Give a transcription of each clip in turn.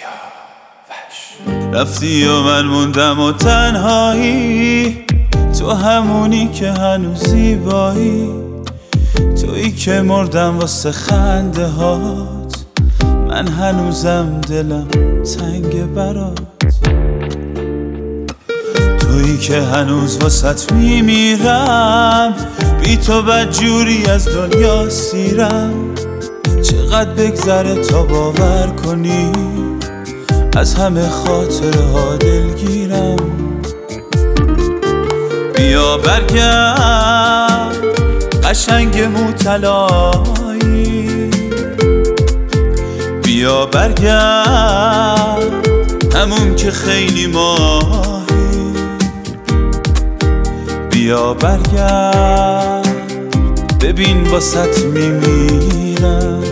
رفتی و من موندم و تنهایی، تو همونی که هنوز زیبایی، تویی که مردم واسه خنده هات، من هنوزم دلم تنگ برات، تویی که هنوز واسط میمیرم، بی تو بدجوری از دنیا سیرم، چقدر بگذره تا باور کنی از همه خاطره ها دلگیرم. بیا برگرد قشنگ موطلایی، بیا برگرد همون که خیلی ماهی، بیا برگرد ببین واسط میمیرم،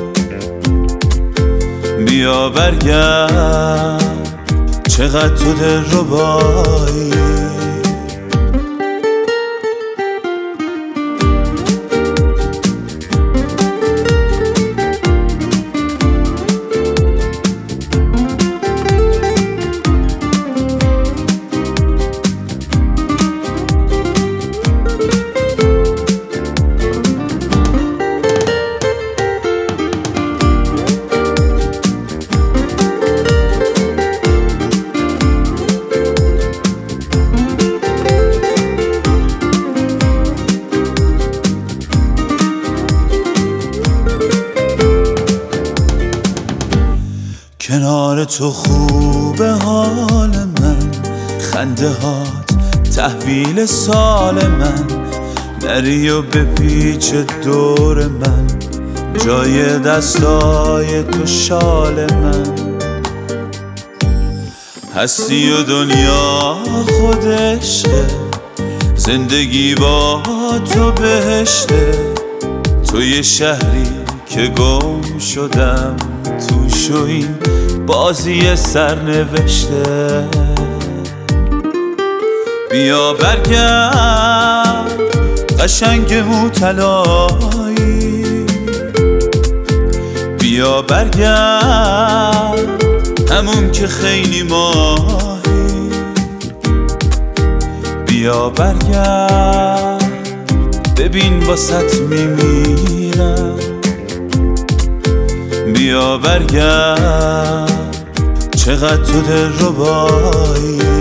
بیا برگرد چقدر تو دلربایی. کنار تو خوبه حال من، خنده هات تحویل سال من، نری و بپیچ دور من، جای دستای تو شال من، هستی و دنیا خود عشقه، زندگی با تو بهشته، تو یه شهری که گم شدم توش و این بازی سرنوشته. بیا برگرد قشنگ موطلایی، بیا برگرد همون که خیلی ماهی، بیا برگرد ببین واسط میمیرم، بیا برگرد چقدر تو دلربایی.